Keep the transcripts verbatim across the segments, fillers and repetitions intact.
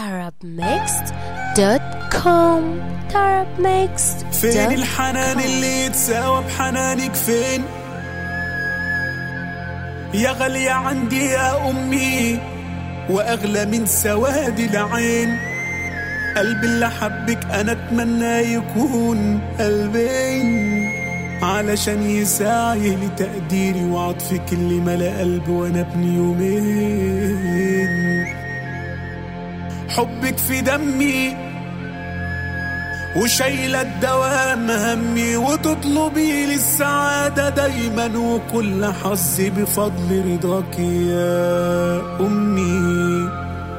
طرب ميكس دوت كوم. طرب ميكس. فين الحنان اللي يتساوى بحنانك؟ فين يا غالية عندي يا أمي وأغلى من سواد العين؟ قلبي اللي حبك أنا أتمنى يكون قلبين علشان يساعي لتقديري وعطفك اللي ملا قلبي وأنا ابن يومين. حبك في دمي وشايلة الدوام همي وتطلبي لي السعادة دايما وكل حظي بفضل رضاك يا أمي.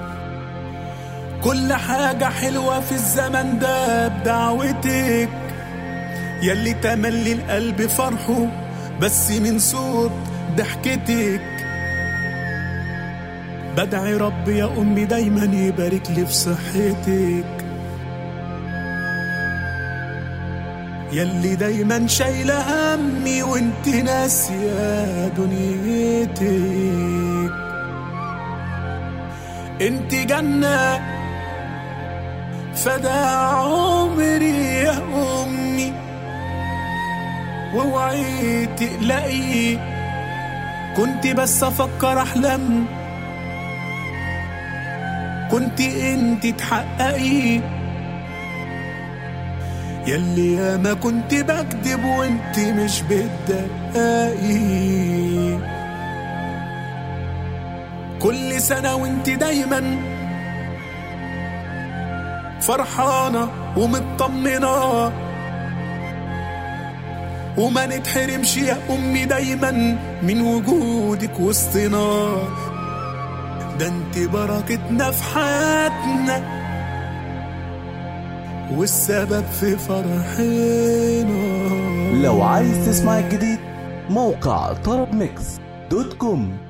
كل حاجة حلوة في الزمن ده بدعوتك يلي تملي القلب فرحه بس من صوت ضحكتك. بدعي رب يا أمي دايما يبارك لي في صحتك يلي دايما شايلة همي وانت ناسية دنيتك. انت جنة فدا عمري يا أمي واوعي تقلقي كنت بس أفكر أحلم كنت انت تحققي يلي ياما كنت بكدب وانت مش بتدققي. كل سنة وانت دايما فرحانة ومطمنة وما نتحرمش يا أمي دايما من وجودك وسطنا. ده انت بركتنا في حياتنا والسبب في فرحنا. لو عايز تسمع الجديد موقع طرب ميكس دوت كوم.